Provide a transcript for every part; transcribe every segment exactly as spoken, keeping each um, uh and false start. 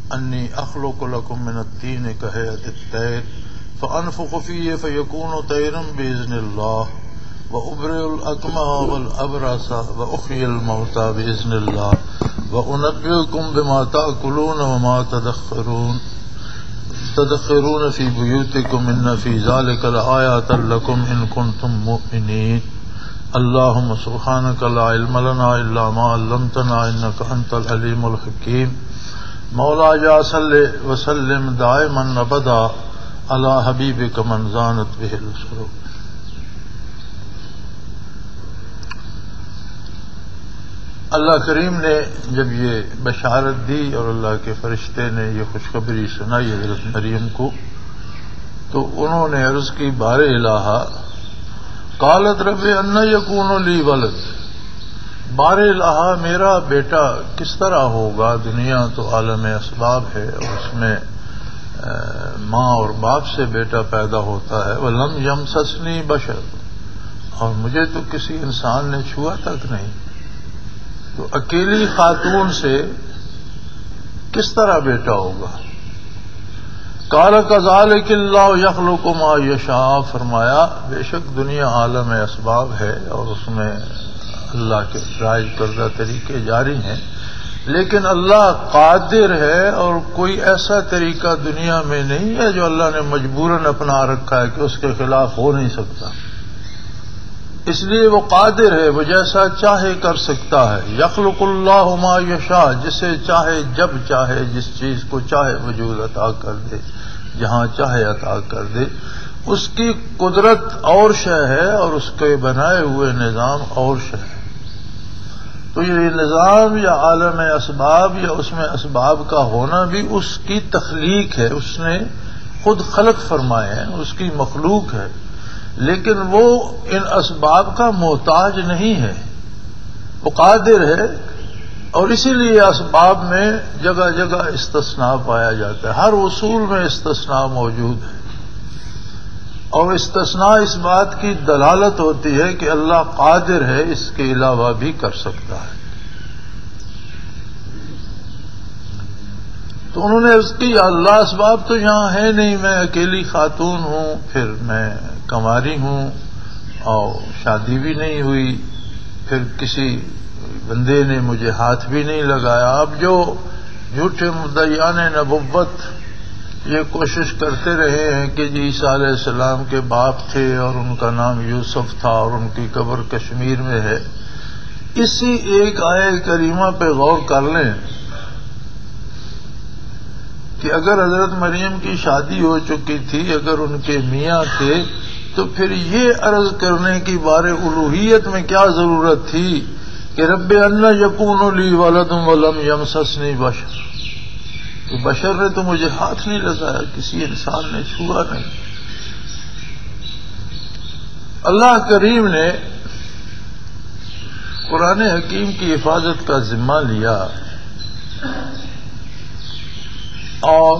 انی اخلق لکم من الطین کہیئۃ الطیر فانفخ فیہ فیکون طیرا باذن اللہ وابرئ الاکمہ والابرص واحیی الموتى باذن اللہ وانبئکم بما تأکلون وما تدخرون تدخرون فی بیوتکم ان فی ذلک لآیات لکم ان کنتم مؤمنین اللہم سبحانک لا علم لنا الا ما علمتنا انک انت العلیم الحکیم مولا جا صلی وسلم دائما ابدا علی حبیبک من زانت بہ السرور۔ اللہ کریم نے جب یہ بشارت دی اور اللہ کے فرشتے نے یہ خوشخبری سنائی حضرت مریم کو، تو انہوں نے عرض کی بار الہ قالت رب ان یکون لی ولد، بار الہ میرا بیٹا کس طرح ہوگا؟ دنیا تو عالم اسباب ہے اور اس میں ماں اور باپ سے بیٹا پیدا ہوتا ہے، ولم یمسسنی بشر، اور مجھے تو کسی انسان نے چھوا تک نہیں، تو اکیلی خاتون سے کس طرح بیٹا ہوگا؟ قال کذالک اللہ یخلق ما یشاء، فرمایا بے شک دنیا عالم اسباب ہے اور اس میں اللہ کے رائج کردہ طریقے جاری ہیں، لیکن اللہ قادر ہے اور کوئی ایسا طریقہ دنیا میں نہیں ہے جو اللہ نے مجبوراً اپنا رکھا ہے کہ اس کے خلاف ہو نہیں سکتا، اس لیے وہ قادر ہے، وہ جیسا چاہے کر سکتا ہے۔ یخلق اللہ ما یشاء، جسے چاہے جب چاہے جس چیز کو چاہے وجود عطا کر دے، جہاں چاہے عطا کر دے، اس کی قدرت اور شے ہے اور اس کے بنائے ہوئے نظام اور شے ہے۔ تو یہ نظام یا عالم اسباب یا اس میں اسباب کا ہونا بھی اس کی تخلیق ہے، اس نے خود خلق فرمائے ہیں، اس کی مخلوق ہے، لیکن وہ ان اسباب کا محتاج نہیں ہے، وہ قادر ہے، اور اسی لیے اسباب میں جگہ جگہ استثناء پایا جاتا ہے، ہر اصول میں استثناء موجود ہے، اور استثناء اس بات کی دلالت ہوتی ہے کہ اللہ قادر ہے، اس کے علاوہ بھی کر سکتا ہے۔ تو انہوں نے اس کی اللہ اسباب تو یہاں ہے نہیں، میں اکیلی خاتون ہوں، پھر میں کنواری ہوں اور شادی بھی نہیں ہوئی، پھر کسی بندے نے مجھے ہاتھ بھی نہیں لگایا۔ اب جو جھوٹے مدعیان نبوت یہ کوشش کرتے رہے ہیں کہ جی عیسیٰ علیہ السلام کے باپ تھے اور ان کا نام یوسف تھا اور ان کی قبر کشمیر میں ہے، اسی ایک آیہ کریمہ پہ غور کر لیں کہ اگر حضرت مریم کی شادی ہو چکی تھی، اگر ان کے میاں تھے، تو پھر یہ عرض کرنے کی بار الوہیت میں کیا ضرورت تھی کہ رب ان یکون لی ولد ولم یمسسنی بشر، کہ بشر نے تو مجھے ہاتھ نہیں لگایا، کسی انسان نے چھوا نہیں۔ اللہ کریم نے قرآن حکیم کی حفاظت کا ذمہ لیا اور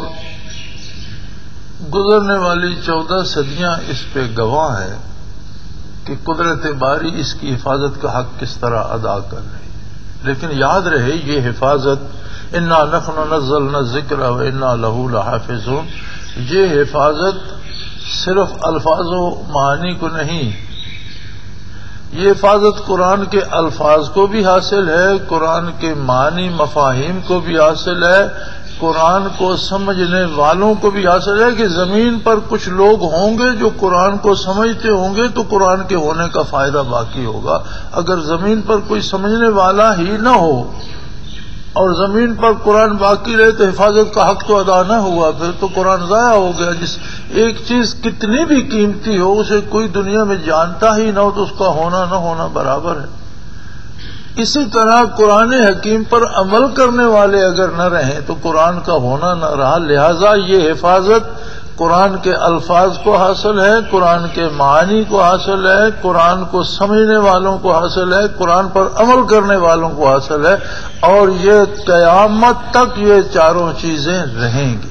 گزرنے والی چودہ صدیاں اس پہ گواہ ہیں کہ قدرت باری اس کی حفاظت کا حق کس طرح ادا کر رہی ہے۔ لیکن یاد رہے یہ حفاظت انا نحن نزلنا الذکر و انا لہ لحافظون، یہ حفاظت صرف الفاظ و معانی کو نہیں، یہ حفاظت قرآن کے الفاظ کو بھی حاصل ہے، قرآن کے معنی مفاہیم کو بھی حاصل ہے، قرآن کو سمجھنے والوں کو بھی حاصل ہے کہ زمین پر کچھ لوگ ہوں گے جو قرآن کو سمجھتے ہوں گے تو قرآن کے ہونے کا فائدہ باقی ہوگا۔ اگر زمین پر کوئی سمجھنے والا ہی نہ ہو اور زمین پر قرآن باقی رہے تو حفاظت کا حق تو ادا نہ ہوا، پھر تو قرآن ضائع ہو گیا۔ جس ایک چیز کتنی بھی قیمتی ہو اسے کوئی دنیا میں جانتا ہی نہ ہو تو اس کا ہونا نہ ہونا برابر ہے۔ اسی طرح قرآن حکیم پر عمل کرنے والے اگر نہ رہیں تو قرآن کا ہونا نہ رہا، لہذا یہ حفاظت قرآن کے الفاظ کو حاصل ہے، قرآن کے معانی کو حاصل ہے، قرآن کو سمجھنے والوں کو حاصل ہے، قرآن پر عمل کرنے والوں کو حاصل ہے، اور یہ قیامت تک یہ چاروں چیزیں رہیں گی۔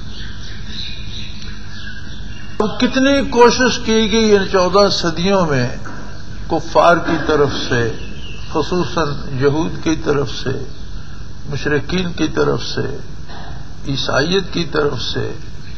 کتنی کوشش کی گئی ان چودہ صدیوں میں کفار کی طرف سے، خصوصاً یہود کی طرف سے، مشرکین کی طرف سے، عیسائیت کی طرف سے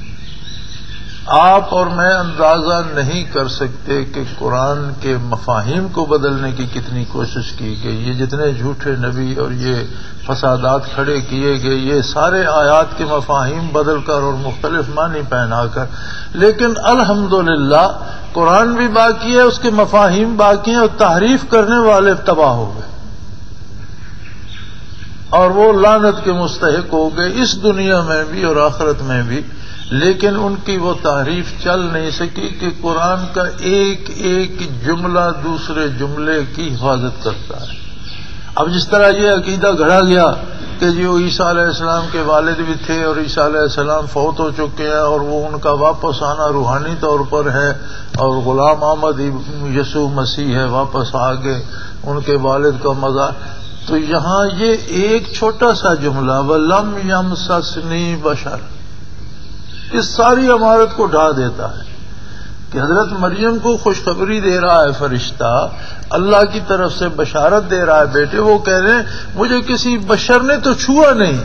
آپ اور میں اندازہ نہیں کر سکتے کہ قرآن کے مفاہیم کو بدلنے کی کتنی کوشش کی گئی. یہ جتنے جھوٹے نبی اور یہ فسادات کھڑے کیے گئے، یہ سارے آیات کے مفاہیم بدل کر اور مختلف معنی پہنا کر، لیکن الحمدللہ قرآن بھی باقی ہے، اس کے مفاہیم باقی ہیں، اور تحریف کرنے والے تباہ ہو گئے اور وہ لعنت کے مستحق ہو گئے اس دنیا میں بھی اور آخرت میں بھی. لیکن ان کی وہ تعریف چل نہیں سکی کہ قرآن کا ایک ایک جملہ دوسرے جملے کی حفاظت کرتا ہے. اب جس طرح یہ عقیدہ گھڑا گیا کہ جو عیسیٰ علیہ السلام کے والد بھی تھے اور عیسیٰ علیہ السلام فوت ہو چکے ہیں اور وہ ان کا واپس آنا روحانی طور پر ہے، اور غلام احمد یسوع مسیح ہے واپس آگے ان کے والد کا مزار. تو یہاں یہ ایک چھوٹا سا جملہ وَلَمْ يَمْسَسْنِي بَشَرٌ اس ساری عمارت کو ڈھا دیتا ہے کہ حضرت مریم کو خوشخبری دے رہا ہے فرشتہ، اللہ کی طرف سے بشارت دے رہا ہے. بیٹے وہ کہہ رہے ہیں مجھے کسی بشر نے تو چھوا نہیں.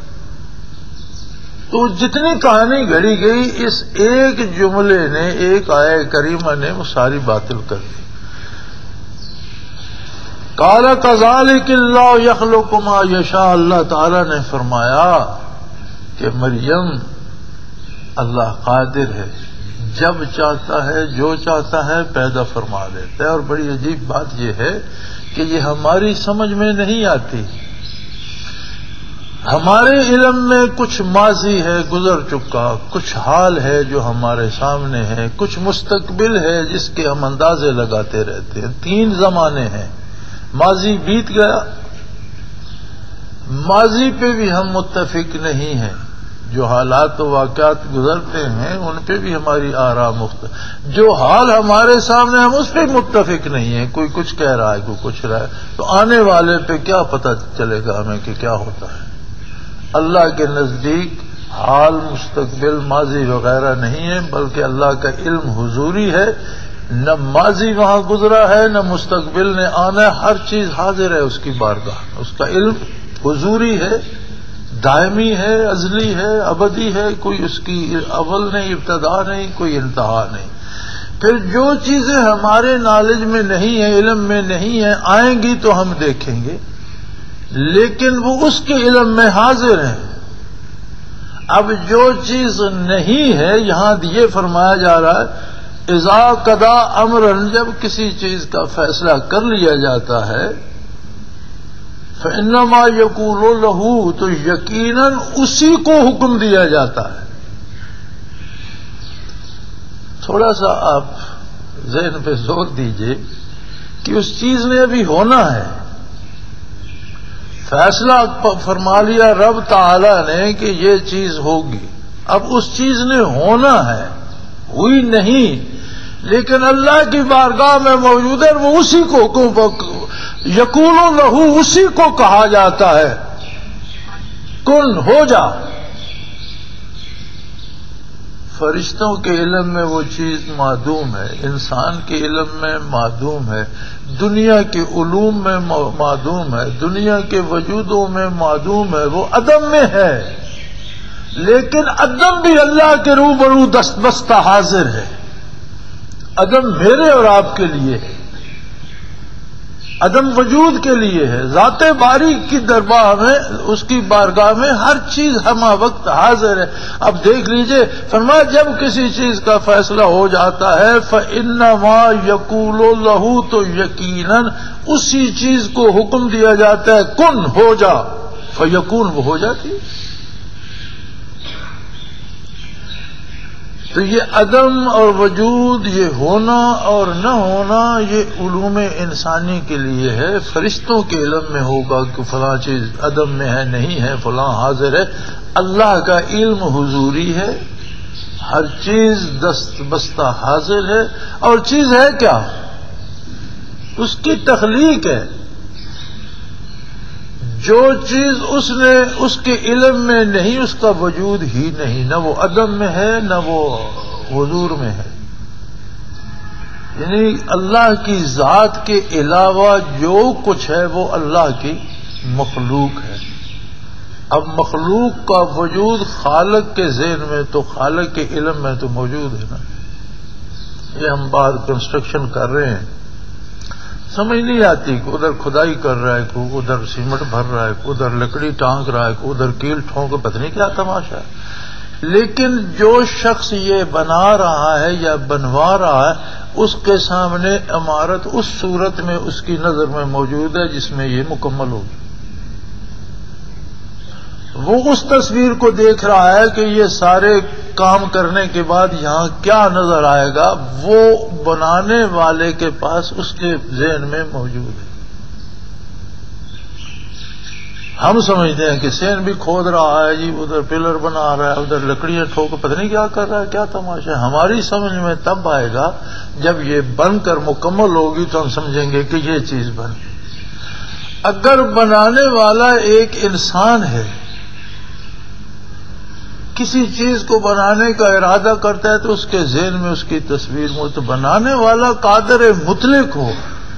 تو جتنی کہانی گھڑی گئی اس ایک جملے نے، ایک آیہ کریمہ نے وہ ساری باطل کر دی. قال كذلك اللہ يخلق ما يشاء، اللہ تعالی نے فرمایا کہ مریم اللہ قادر ہے، جب چاہتا ہے جو چاہتا ہے پیدا فرما دیتا ہے. اور بڑی عجیب بات یہ ہے کہ یہ ہماری سمجھ میں نہیں آتی. ہمارے علم میں کچھ ماضی ہے گزر چکا، کچھ حال ہے جو ہمارے سامنے ہے، کچھ مستقبل ہے جس کے ہم اندازے لگاتے رہتے ہیں. تین زمانے ہیں، ماضی بیت گیا، ماضی پہ بھی ہم متفق نہیں ہیں، جو حالات و واقعات گزرتے ہیں ان پہ بھی ہماری آراء مختلف، جو حال ہمارے سامنے ہم اس پہ متفق نہیں ہیں. کوئی کچھ کہہ رہا ہے کوئی کچھ رہا ہے، تو آنے والے پہ کیا پتہ چلے گا ہمیں کہ کیا ہوتا ہے. اللہ کے نزدیک حال مستقبل ماضی وغیرہ نہیں ہے، بلکہ اللہ کا علم حضوری ہے. نہ ماضی وہاں گزرا ہے نہ مستقبل نے آنا ہے، ہر چیز حاضر ہے اس کی بارگاہ. اس کا علم حضوری ہے، دائمی ہے، ازلی ہے، ابدی ہے، کوئی اس کی اول نہیں، ابتدا نہیں، کوئی انتہا نہیں. پھر جو چیزیں ہمارے نالج میں نہیں ہیں، علم میں نہیں ہیں، آئیں گی تو ہم دیکھیں گے، لیکن وہ اس کے علم میں حاضر ہیں. اب جو چیز نہیں ہے یہاں یہ فرمایا جا رہا ہے اذا قضا امرن، جب کسی چیز کا فیصلہ کر لیا جاتا ہے فإنما يقول له، تو یقیناً اسی کو حکم دیا جاتا ہے. تھوڑا سا آپ ذہن پہ زور دیجئے کہ اس چیز نے ابھی ہونا ہے. فیصلہ فرما لیا رب تعالی نے کہ یہ چیز ہوگی، اب اس چیز نے ہونا ہے، ہوئی نہیں، لیکن اللہ کی بارگاہ میں موجود ہے. وہ اسی کو یقول لہو، اسی کو کہا جاتا ہے کن ہو جا. فرشتوں کے علم میں وہ چیز معدوم ہے، انسان کے علم میں معدوم ہے، دنیا کے علوم میں معدوم ہے، دنیا کے وجودوں میں معدوم ہے، وہ عدم میں ہے. لیکن عدم بھی اللہ کے روبرو دست بستہ حاضر ہے. عدم میرے اور آپ کے لیے ہے، عدم وجود کے لیے ہے. ذات باری کی دربار میں، اس کی بارگاہ میں ہر چیز ہمہ وقت حاضر ہے. اب دیکھ لیجئے، فرمایا جب کسی چیز کا فیصلہ ہو جاتا ہے فَإِنَّمَا يَقُولُ لَهُ، تو یقیناً اسی چیز کو حکم دیا جاتا ہے کن ہو جا، فیکون، وہ ہو جاتی ہے. تو یہ عدم اور وجود، یہ ہونا اور نہ ہونا، یہ علوم انسانی کے لیے ہے. فرشتوں کے علم میں ہوگا کہ فلاں چیز عدم میں ہے، نہیں ہے، فلاں حاضر ہے. اللہ کا علم حضوری ہے، ہر چیز دست بستہ حاضر ہے. اور چیز ہے کیا؟ اس کی تخلیق ہے. جو چیز اس نے اس کے علم میں نہیں، اس کا وجود ہی نہیں، نہ وہ عدم میں ہے نہ وہ حضور میں ہے. یعنی اللہ کی ذات کے علاوہ جو کچھ ہے وہ اللہ کی مخلوق ہے. اب مخلوق کا وجود خالق کے ذہن میں تو خالق کے علم میں تو موجود ہے نا. یہ ہم بات کنسٹرکشن کر رہے ہیں، سمجھ نہیں آتی کہ ادھر کھدائی کر رہا ہے، کوئی ادھر سیمنٹ بھر رہا ہے، کوئی ادھر لکڑی ٹانک رہا ہے، کوئی ادھر کیل ٹھونک، پتہ نہیں کیا تماشا ہے. لیکن جو شخص یہ بنا رہا ہے یا بنوا رہا ہے اس کے سامنے عمارت اس صورت میں اس کی نظر میں موجود ہے جس میں یہ مکمل ہوگی. وہ اس تصویر کو دیکھ رہا ہے کہ یہ سارے کام کرنے کے بعد یہاں کیا نظر آئے گا، وہ بنانے والے کے پاس اس کے ذہن میں موجود ہے. ہم سمجھتے ہیں کہ سین بھی کھود رہا ہے جی، ادھر پلر بنا رہا ہے، ادھر لکڑیاں ٹھوک، پتہ نہیں کیا کر رہا ہے، کیا تماشا ہے. ہماری سمجھ میں تب آئے گا جب یہ بن کر مکمل ہوگی تو ہم سمجھیں گے کہ یہ چیز بن. اگر بنانے والا ایک انسان ہے، کسی چیز کو بنانے کا ارادہ کرتا ہے تو اس کے ذہن میں اس کی تصویر میں، تو بنانے والا قادر مطلق ہو،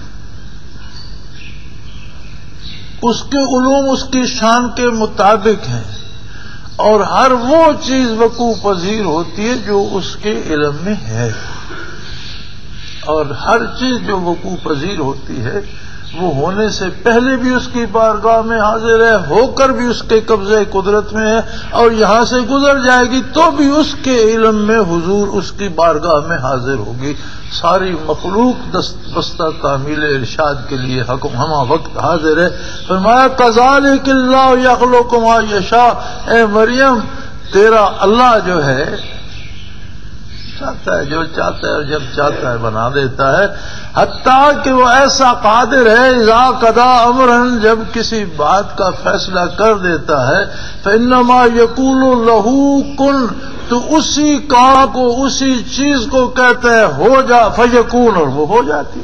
اس کے علوم اس کی شان کے مطابق ہیں، اور ہر وہ چیز وقوع پذیر ہوتی ہے جو اس کے علم میں ہے، اور ہر چیز جو وقوع پذیر ہوتی ہے وہ ہونے سے پہلے بھی اس کی بارگاہ میں حاضر ہے، ہو کر بھی اس کے قبضے قدرت میں ہے، اور یہاں سے گزر جائے گی تو بھی اس کے علم میں حضور اس کی بارگاہ میں حاضر ہوگی. ساری مخلوق دستہ تعمیل ارشاد کے لیے حکم ہمہ وقت حاضر ہے. فرمایا کذالک اللہ یخلق ما یشاء، اے مریم تیرا اللہ جو ہے چاہتا ہے جو چاہتا ہے اور جب چاہتا ہے بنا دیتا ہے. حتیٰ کہ وہ ایسا قادر ہے اذا قضا امرا، جب کسی بات کا فیصلہ کر دیتا ہے فانما یقول له کن، تو اسی کام کو اسی چیز کو کہتا ہے ہو جا فیکون، اور وہ ہو جاتی.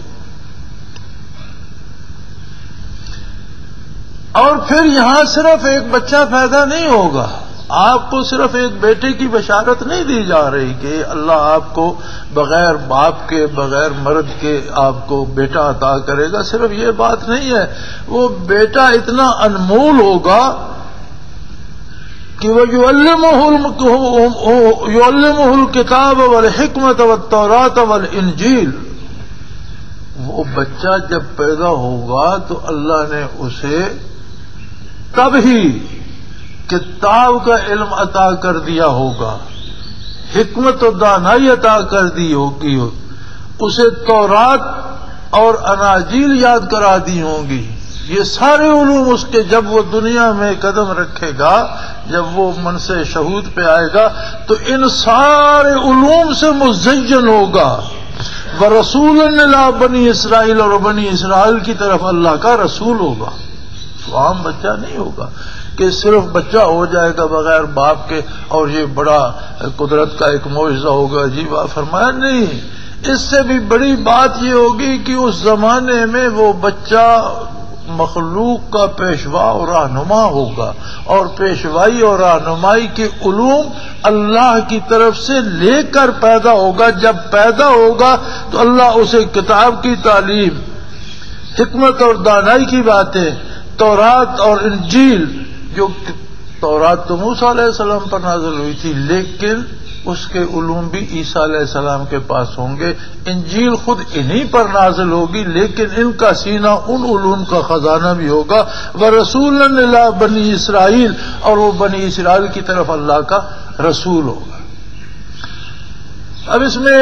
اور پھر یہاں صرف ایک بچہ پیدا نہیں ہوگا، آپ کو صرف ایک بیٹے کی بشارت نہیں دی جا رہی کہ اللہ آپ کو بغیر باپ کے بغیر مرد کے آپ کو بیٹا عطا کرے گا، صرف یہ بات نہیں ہے. وہ بیٹا اتنا انمول ہوگا کہ وہ یعلمہ الکتاب والحکمت والتوراۃ والانجیل. وہ بچہ جب پیدا ہوگا تو اللہ نے اسے تب ہی کتاب کا علم عطا کر دیا ہوگا، حکمت و دانائی عطا کر دی ہوگی، اسے تورات اور اناجیل یاد کرا دی ہوں گی. یہ سارے علوم اس کے جب وہ دنیا میں قدم رکھے گا، جب وہ منصب شہود پہ آئے گا تو ان سارے علوم سے مزین ہوگا. وَرَسُولًا إِلَىٰ بَنِي اسرائیل، اور بنی اسرائیل کی طرف اللہ کا رسول ہوگا. تو عام بچہ نہیں ہوگا کہ صرف بچہ ہو جائے گا بغیر باپ کے اور یہ بڑا قدرت کا ایک معجزہ ہوگا. جی بات فرمایا نہیں، اس سے بھی بڑی بات یہ ہوگی کہ اس زمانے میں وہ بچہ مخلوق کا پیشوا اور رہنما ہوگا، اور پیشوائی اور رہنمائی کے علوم اللہ کی طرف سے لے کر پیدا ہوگا. جب پیدا ہوگا تو اللہ اسے کتاب کی تعلیم، حکمت اور دانائی کی باتیں، تورات اور انجیل، جو تورات تو موسیٰ علیہ السلام پر نازل ہوئی تھی لیکن اس کے علوم بھی عیسیٰ علیہ السلام کے پاس ہوں گے. انجیل خود انہی پر نازل ہوگی لیکن ان کا سینہ ان علوم کا خزانہ بھی ہوگا. وَرَسُولًا إِلَىٰ بَنِي اسرائیل، اور وہ بنی اسرائیل کی طرف اللہ کا رسول ہوگا. اب اس میں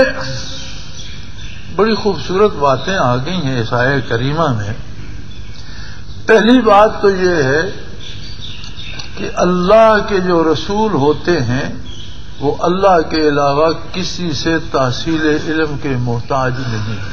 بڑی خوبصورت باتیں آ گئی ہیں اس آیہ کریمہ میں. پہلی بات تو یہ ہے کہ اللہ کے جو رسول ہوتے ہیں وہ اللہ کے علاوہ کسی سے تحصیل علم کے محتاج نہیں ہیں.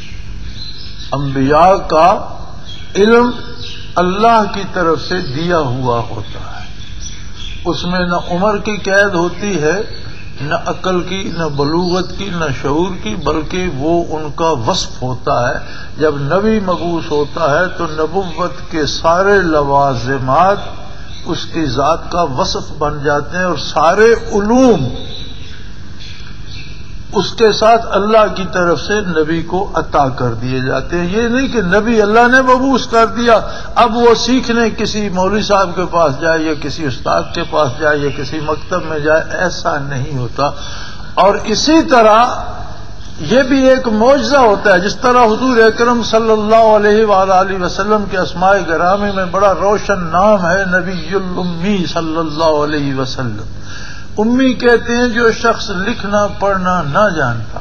انبیاء کا علم اللہ کی طرف سے دیا ہوا ہوتا ہے، اس میں نہ عمر کی قید ہوتی ہے، نہ عقل کی، نہ بلوغت کی، نہ شعور کی، بلکہ وہ ان کا وصف ہوتا ہے. جب نبی مبعوث ہوتا ہے تو نبوت کے سارے لوازمات اس کی ذات کا وصف بن جاتے ہیں، اور سارے علوم اس کے ساتھ اللہ کی طرف سے نبی کو عطا کر دیے جاتے ہیں. یہ نہیں کہ نبی اللہ نے مبعوث کر دیا اب وہ سیکھنے کسی مولوی صاحب کے پاس جائے یا کسی استاد کے پاس جائے یا کسی مکتب میں جائے، ایسا نہیں ہوتا. اور اسی طرح یہ بھی ایک معجزہ ہوتا ہے، جس طرح حضور اکرم صلی اللہ علیہ وآلہ وسلم کے اسماء گرامی میں بڑا روشن نام ہے نبی الامی صلی اللہ علیہ وسلم. امی کہتے ہیں جو شخص لکھنا پڑھنا نہ جانتا،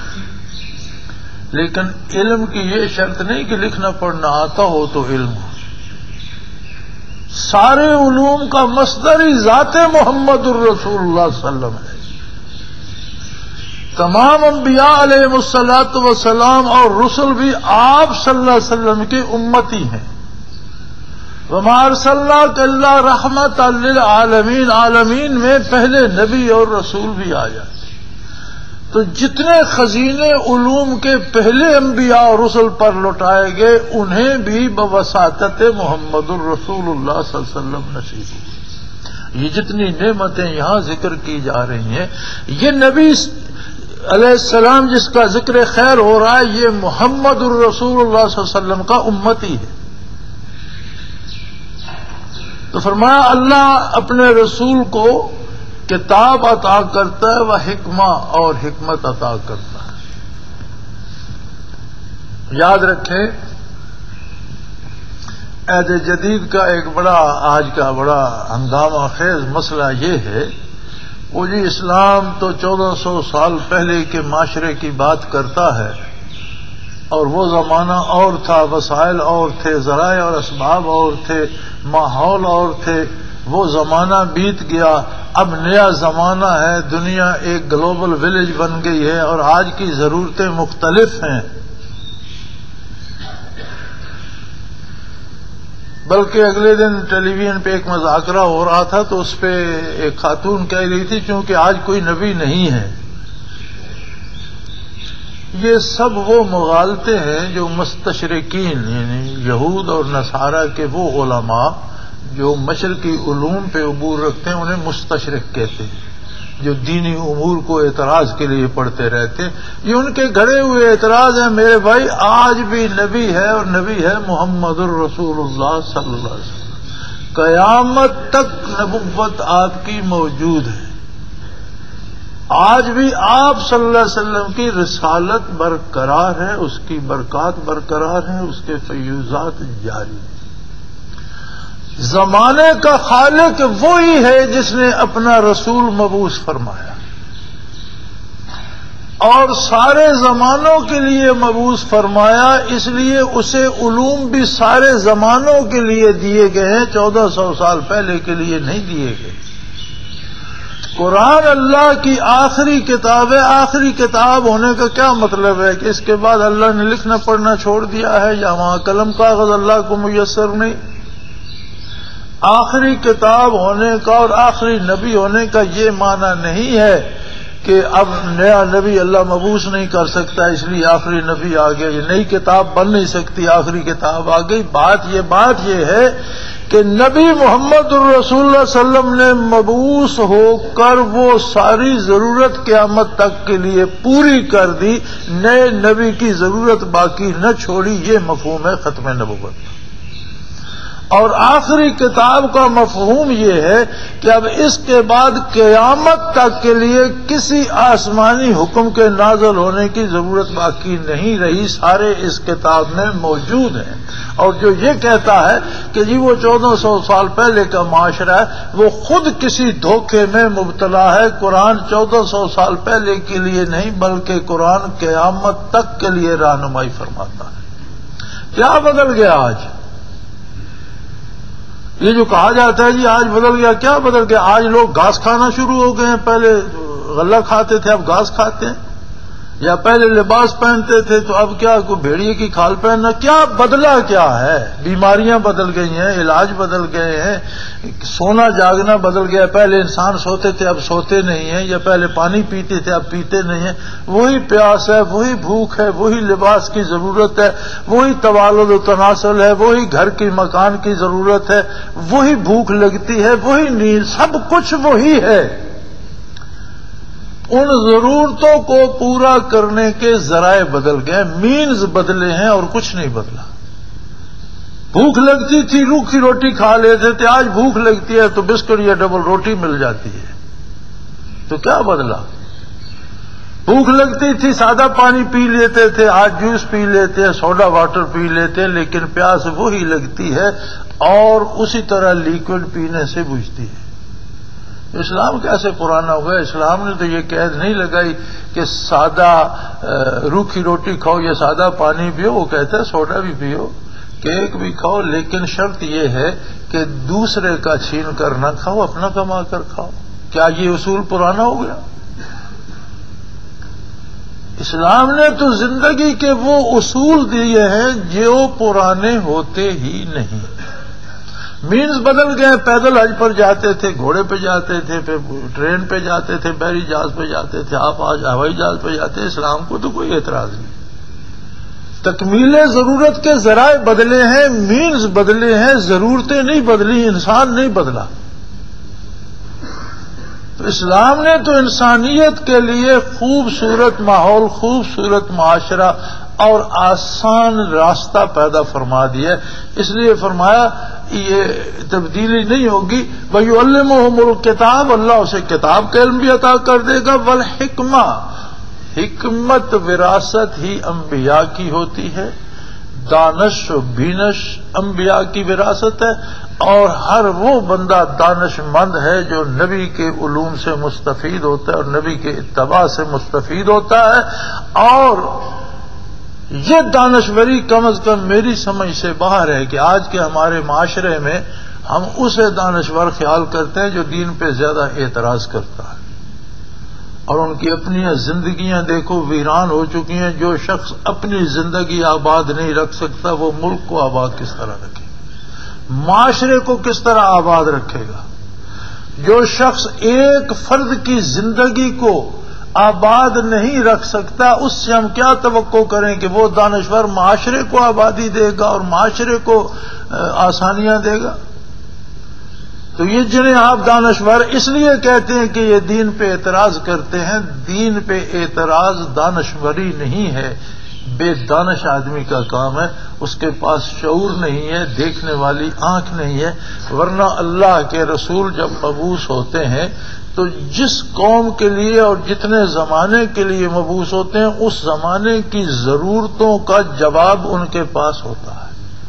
لیکن علم کی یہ شرط نہیں کہ لکھنا پڑھنا آتا ہو تو علم ہو. سارے علوم کا مصدر ہی ذات محمد الرسول اللہ صلی اللہ علیہ وسلم ہے. تمام انبیاء علیہ الصلوۃ والسلام اور رسل بھی آپ صلی اللہ علیہ وسلم کے امتی ہیں. وما ارسلناک الا رحمۃ للعالمین، عالمین میں پہلے نبی اور رسول بھی آیا. تو جتنے خزینے علوم کے پہلے انبیاء اور رسل پر لوٹائے گئے انہیں بھی بواسطت محمد الرسول اللہ صلی اللہ علیہ وسلم نصیب ہوئی. یہ جتنی نعمتیں یہاں ذکر کی جا رہی ہیں، یہ نبی علیہ السلام جس کا ذکر خیر ہو رہا ہے یہ محمد الرسول اللہ صلی اللہ علیہ وسلم کا امتی ہے. تو فرمایا اللہ اپنے رسول کو کتاب عطا کرتا ہے وہ حکمہ اور حکمت عطا کرتا ہے. یاد رکھیں عہد جدید کا ایک بڑا آج کا بڑا ہنگامہ خیز مسئلہ یہ ہے، وہ جی اسلام تو چودہ سو سال پہلے کے معاشرے کی بات کرتا ہے اور وہ زمانہ اور تھا، وسائل اور تھے، ذرائع اور اسباب اور تھے، ماحول اور تھے. وہ زمانہ بیت گیا، اب نیا زمانہ ہے، دنیا ایک گلوبل ولیج بن گئی ہے اور آج کی ضرورتیں مختلف ہیں. بلکہ اگلے دن ٹیلی ویژن پہ ایک مذاکرہ ہو رہا تھا تو اس پہ ایک خاتون کہہ رہی تھی چونکہ آج کوئی نبی نہیں ہے. یہ سب وہ مغالطے ہیں جو مستشرقین یعنی یہود اور نصارہ کے وہ علماء جو مشرقی علوم پہ عبور رکھتے ہیں انہیں مستشرق کہتے ہیں، جو دینی امور کو اعتراض کے لیے پڑھتے رہتے ہیں. یہ ان کے گھڑے ہوئے اعتراض ہیں میرے بھائی. آج بھی نبی ہے اور نبی ہے محمد الرسول اللہ صلی اللہ علیہ وسلم. قیامت تک نبوت آپ کی موجود ہے. آج بھی آپ صلی اللہ علیہ وسلم کی رسالت برقرار ہے، اس کی برکات برقرار ہیں، اس کے فیوزات جاری ہیں. زمانے کا خالق وہی ہے جس نے اپنا رسول مبعوث فرمایا اور سارے زمانوں کے لیے مبعوث فرمایا، اس لیے اسے علوم بھی سارے زمانوں کے لیے دیے گئے ہیں، چودہ سو سال پہلے کے لیے نہیں دیے گئے. قرآن اللہ کی آخری کتاب ہے. آخری کتاب ہونے کا کیا مطلب ہے کہ اس کے بعد اللہ نے لکھنا پڑھنا چھوڑ دیا ہے یا وہاں قلم کاغذ اللہ کو میسر نہیں. آخری کتاب ہونے کا اور آخری نبی ہونے کا یہ معنی نہیں ہے کہ اب نیا نبی اللہ مبعوث نہیں کر سکتا اس لیے آخری نبی آ گیا، یہ نئی کتاب بن نہیں سکتی آخری کتاب آ گئی. بات یہ بات یہ ہے کہ نبی محمد الرسول اللہ صلی اللہ علیہ وسلم نے مبعوث ہو کر وہ ساری ضرورت قیامت تک کے لیے پوری کر دی، نئے نبی کی ضرورت باقی نہ چھوڑی. یہ مفہوم ہے ختم نبوت. اور آخری کتاب کا مفہوم یہ ہے کہ اب اس کے بعد قیامت تک کے لیے کسی آسمانی حکم کے نازل ہونے کی ضرورت باقی نہیں رہی، سارے اس کتاب میں موجود ہیں. اور جو یہ کہتا ہے کہ جی وہ چودہ سو سال پہلے کا معاشرہ ہے وہ خود کسی دھوکے میں مبتلا ہے. قرآن چودہ سو سال پہلے کے لیے نہیں بلکہ قرآن قیامت تک کے لیے رہنمائی فرماتا ہے. کیا بدل گیا آج؟ یہ جو کہا جاتا ہے جی آج بدل گیا، کیا بدل گیا؟ آج لوگ گھاس کھانا شروع ہو گئے ہیں. پہلے غلہ کھاتے تھے اب گھاس کھاتے ہیں، یا پہلے لباس پہنتے تھے تو اب کیا کوئی بھیڑیے کی کھال پہننا. کیا بدلا کیا ہے؟ بیماریاں بدل گئی ہیں، علاج بدل گئے ہیں، سونا جاگنا بدل گیا. پہلے انسان سوتے تھے اب سوتے نہیں ہیں، یا پہلے پانی پیتے تھے اب پیتے نہیں ہیں. وہی پیاس ہے، وہی بھوک ہے، وہی لباس کی ضرورت ہے، وہی توالد و تناسل ہے، وہی گھر کی مکان کی ضرورت ہے، وہی بھوک لگتی ہے، وہی نیند، سب کچھ وہی ہے. ان ضرورتوں کو پورا کرنے کے ذرائع بدل گئے، مینز بدلے ہیں اور کچھ نہیں بدلا۔ بھوک لگتی تھی روکھی روٹی کھا لیتے تھے، آج بھوک لگتی ہے تو بسکٹ یا ڈبل روٹی مل جاتی ہے، تو کیا بدلا؟ بھوک لگتی تھی سادہ پانی پی لیتے تھے، آج جوس پی لیتے ہیں، سوڈا واٹر پی لیتے ہیں، لیکن پیاس وہی لگتی ہے اور اسی طرح لیکوڈ پینے سے بجھتی ہے۔ اسلام کیسے پرانا ہو گیا؟ اسلام نے تو یہ قید نہیں لگائی کہ سادہ روکھی روٹی کھاؤ یا سادہ پانی پیو، وہ کہتا ہے سوڈا بھی پیو، کیک بھی کھاؤ، لیکن شرط یہ ہے کہ دوسرے کا چھین کر نہ کھاؤ، اپنا کما کر کھاؤ۔ کیا یہ اصول پرانا ہو گیا؟ اسلام نے تو زندگی کے وہ اصول دیے ہیں جو پرانے ہوتے ہی نہیں۔ مینز بدل گئے، پیدل حج پر جاتے تھے، گھوڑے پہ جاتے تھے، پھر ٹرین پہ جاتے تھے، بحری جہاز پہ جاتے تھے، آپ آج ہوائی جہاز پہ جاتے ہیں۔ اسلام کو تو کوئی اعتراض نہیں۔ تکمیل ضرورت کے ذرائع بدلے ہیں، مینز بدلے ہیں، ضرورتیں نہیں بدلی، انسان نہیں بدلا۔ تو اسلام نے تو انسانیت کے لیے خوبصورت ماحول، خوبصورت معاشرہ اور آسان راستہ پیدا فرما دیا، اس لیے فرمایا یہ تبدیلی نہیں ہوگی۔ وَيُعَلِّمُهُمُ الْكِتَابَ، اللہ اسے کتاب کا علم بھی عطا کر دے گا، وَالْحِکْمَةَ، حکمت وراثت ہی انبیاء کی ہوتی ہے، دانش و بینش انبیاء کی وراثت ہے، اور ہر وہ بندہ دانش مند ہے جو نبی کے علوم سے مستفید ہوتا ہے اور نبی کے اتباع سے مستفید ہوتا ہے۔ اور یہ دانشوری کم از کم میری سمجھ سے باہر ہے کہ آج کے ہمارے معاشرے میں ہم اسے دانشور خیال کرتے ہیں جو دین پہ زیادہ اعتراض کرتا ہے، اور ان کی اپنی زندگیاں دیکھو ویران ہو چکی ہیں۔ جو شخص اپنی زندگی آباد نہیں رکھ سکتا وہ ملک کو آباد کس طرح رکھے گا، معاشرے کو کس طرح آباد رکھے گا؟ جو شخص ایک فرد کی زندگی کو آباد نہیں رکھ سکتا، اس سے ہم کیا توقع کریں کہ وہ دانشور معاشرے کو آبادی دے گا اور معاشرے کو آسانیاں دے گا؟ تو یہ جنہیں آپ دانشور اس لیے کہتے ہیں کہ یہ دین پہ اعتراض کرتے ہیں، دین پہ اعتراض دانشوری نہیں ہے، بے دانش آدمی کا کام ہے، اس کے پاس شعور نہیں ہے، دیکھنے والی آنکھ نہیں ہے۔ ورنہ اللہ کے رسول جب مبعوث ہوتے ہیں تو جس قوم کے لیے اور جتنے زمانے کے لیے مبعوث ہوتے ہیں اس زمانے کی ضرورتوں کا جواب ان کے پاس ہوتا ہے۔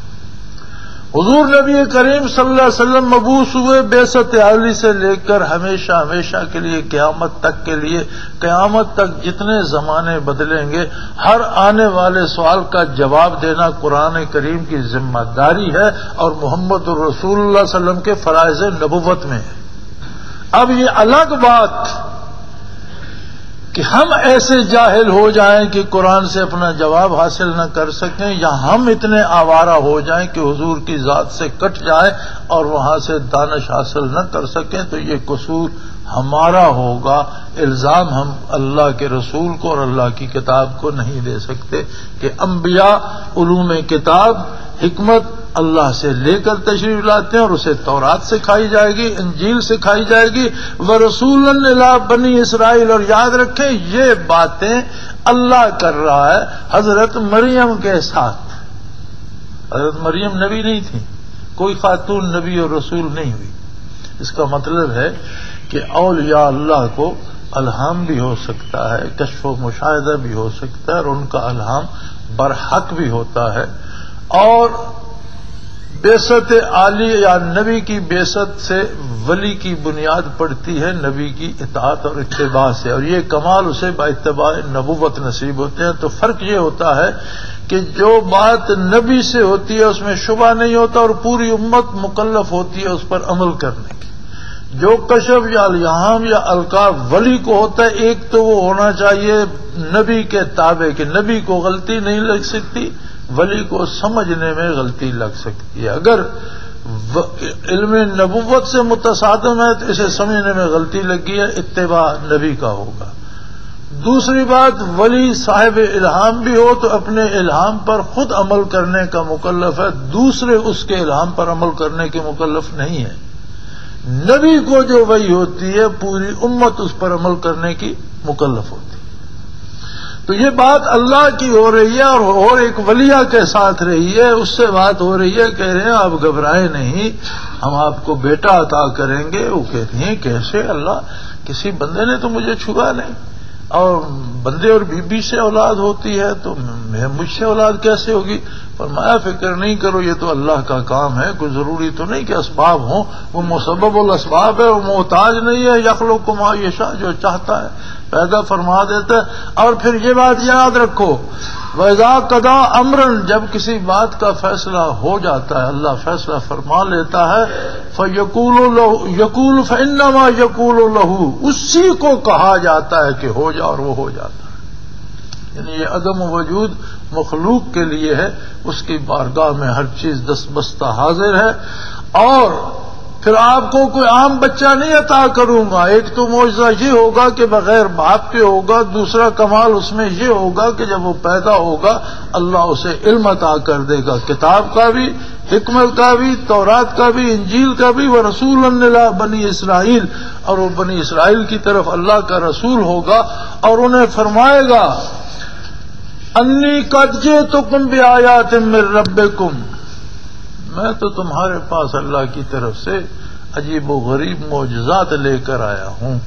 حضور نبی کریم صلی اللہ علیہ وسلم مبعوث ہوئے بعثت عالی سے لے کر ہمیشہ ہمیشہ کے لیے قیامت تک کے لیے، قیامت تک جتنے زمانے بدلیں گے ہر آنے والے سوال کا جواب دینا قرآن کریم کی ذمہ داری ہے اور محمد الرسول اللہ صلی اللہ علیہ وسلم کے فرائض نبوت میں ہے۔ اب یہ الگ بات کہ ہم ایسے جاہل ہو جائیں کہ قرآن سے اپنا جواب حاصل نہ کر سکیں، یا ہم اتنے آوارہ ہو جائیں کہ حضور کی ذات سے کٹ جائیں اور وہاں سے دانش حاصل نہ کر سکیں، تو یہ قصور ہمارا ہوگا۔ الزام ہم اللہ کے رسول کو اور اللہ کی کتاب کو نہیں دے سکتے کہ انبیاء علوم کتاب حکمت اللہ سے لے کر تشریف لاتے ہیں اور اسے تورات سکھائی جائے گی، انجیل سکھائی جائے گی، وَرَسُولًا إِلَىٰ بَنِي اسرائیل، اور یاد رکھیں یہ باتیں اللہ کر رہا ہے حضرت مریم کے ساتھ۔ حضرت مریم نبی نہیں تھی، کوئی خاتون نبی اور رسول نہیں ہوئی۔ اس کا مطلب ہے کہ اولیاء اللہ کو الہام بھی ہو سکتا ہے، کشف و مشاہدہ بھی ہو سکتا ہے، اور ان کا الہام برحق بھی ہوتا ہے۔ اور بعثت عالی یا نبی کی بعثت سے ولی کی بنیاد پڑتی ہے نبی کی اطاعت اور اتباع سے، اور یہ کمال اسے با اتباع نبوت نصیب ہوتے ہیں۔ تو فرق یہ ہوتا ہے کہ جو بات نبی سے ہوتی ہے اس میں شبہ نہیں ہوتا اور پوری امت مکلف ہوتی ہے اس پر عمل کرنے کی۔ جو کشف یا الہام یا القاء ولی کو ہوتا ہے، ایک تو وہ ہونا چاہیے نبی کے تابع کہ نبی کو غلطی نہیں لگ سکتی، ولی کو سمجھنے میں غلطی لگ سکتی ہے۔ اگر علم نبوت سے متصادم ہے تو اسے سمجھنے میں غلطی لگی ہے، اتباع نبی کا ہوگا۔ دوسری بات، ولی صاحب الہام بھی ہو تو اپنے الہام پر خود عمل کرنے کا مکلف ہے، دوسرے اس کے الہام پر عمل کرنے کے مکلف نہیں ہے۔ نبی کو جو وحی ہوتی ہے پوری امت اس پر عمل کرنے کی مکلف ہوتی. تو یہ بات اللہ کی ہو رہی ہے اور اور ایک ولیہ کے ساتھ رہی ہے، اس سے بات ہو رہی ہے. کہہ رہے ہیں آپ گھبرائیں نہیں، ہم آپ کو بیٹا عطا کریں گے. وہ کہتی ہیں کیسے اللہ، کسی بندے نے تو مجھے چھوا نہیں، اور بندے اور بی بی سے اولاد ہوتی ہے تو میں مجھ سے اولاد کیسے ہوگی؟ فرمایا فکر نہیں کرو، یہ تو اللہ کا کام ہے، کوئی ضروری تو نہیں کہ اسباب ہوں، وہ مسبب الاسباب ہے، وہ محتاج نہیں ہے. یخلق ما یشاء، جو چاہتا ہے پیدا فرما دیتا ہے. اور پھر یہ بات یاد رکھو، وَإِذَا قَضَىٰ أَمْرًا، جب کسی بات کا فیصلہ ہو جاتا ہے، اللہ فیصلہ فرما لیتا ہے، فَيَقُولُ لَهُ يَقُولُ فَإِنَّمَا يَقُولُ لَهُ، اسی کو کہا جاتا ہے کہ ہو جا، اور وہ ہو جاتا ہے. یعنی یہ عدم وجود مخلوق کے لیے ہے، اس کی بارگاہ میں ہر چیز دستبستہ حاضر ہے. اور پھر آپ کو کوئی عام بچہ نہیں عطا کروں گا. ایک تو معجزہ یہ ہوگا کہ بغیر باپ کے ہوگا، دوسرا کمال اس میں یہ ہوگا کہ جب وہ پیدا ہوگا اللہ اسے علم عطا کر دے گا، کتاب کا بھی، حکمت کا بھی، تورات کا بھی، انجیل کا بھی. وَرَسُولًا إِلَىٰ بَنِي اسرائیل، اور وہ بنی اسرائیل کی طرف اللہ کا رسول ہوگا اور انہیں فرمائے گا انی قد جئتکم بآیات من ربکم، میں تو تمہارے پاس اللہ کی طرف سے عجیب و غریب معجزات لے کر آیا ہوں.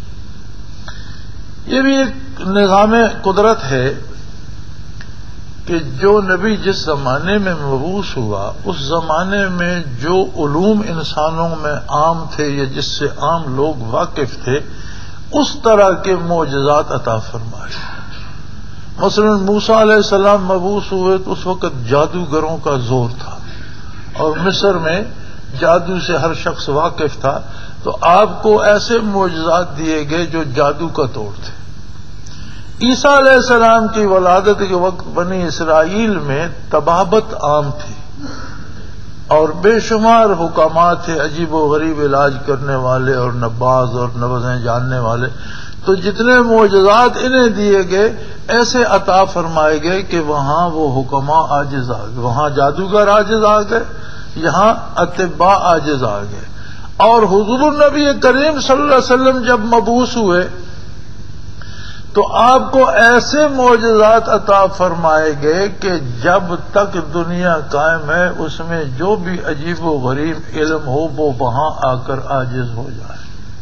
یہ بھی ایک نظام قدرت ہے کہ جو نبی جس زمانے میں مبعوث ہوا، اس زمانے میں جو علوم انسانوں میں عام تھے یا جس سے عام لوگ واقف تھے، اس طرح کے معجزات عطا فرمائے. مثلا موسیٰ علیہ السلام مبعوث ہوئے تو اس وقت جادوگروں کا زور تھا، اور مصر میں جادو سے ہر شخص واقف تھا، تو آپ کو ایسے معجزات دیے گئے جو جادو کا توڑ تھے. عیسیٰ علیہ السلام کی ولادت کے وقت بنی اسرائیل میں طبابت عام تھی، اور بے شمار حکامات تھے، عجیب و غریب علاج کرنے والے اور نباز اور نبضیں جاننے والے. تو جتنے معجزات انہیں دیے گئے ایسے عطا فرمائے گئے کہ وہاں وہ حکماء عاجز آ گئے، وہاں جادوگر عاجز آ گئے، یہاں اطباء عاجز آ گئے. اور حضور النبی کریم صلی اللہ علیہ وسلم جب مبعوث ہوئے تو آپ کو ایسے معجزات عطا فرمائے گئے کہ جب تک دنیا قائم ہے اس میں جو بھی عجیب و غریب علم ہو وہ وہاں آ کر عاجز ہو جائے.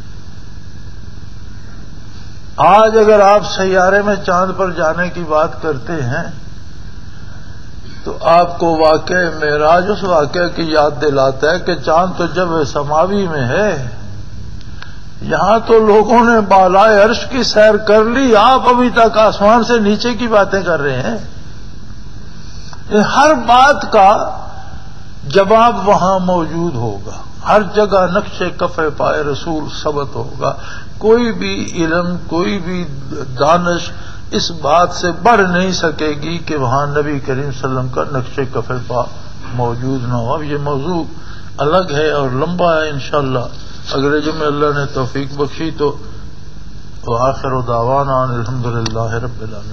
آج اگر آپ سیارے میں چاند پر جانے کی بات کرتے ہیں تو آپ کو واقعہ معراج اس واقعہ کی یاد دلاتا ہے کہ چاند تو جب سماوی میں ہے، یہاں تو لوگوں نے بالائے عرش کی سیر کر لی، آپ ابھی تک آسمان سے نیچے کی باتیں کر رہے ہیں. ہر بات کا جواب وہاں موجود ہوگا، ہر جگہ نقش کف پائے رسول ثبت ہوگا. کوئی بھی علم، کوئی بھی دانش اس بات سے بڑھ نہیں سکے گی کہ وہاں نبی کریم صلی اللہ علیہ وسلم کا نقش کف پا موجود نہ ہو. اب یہ موضوع الگ ہے اور لمبا ہے، انشاءاللہ اگلے جمعے اللہ نے توفیق بخشی تو آخر دعوانا الحمدللہ رب العالمین.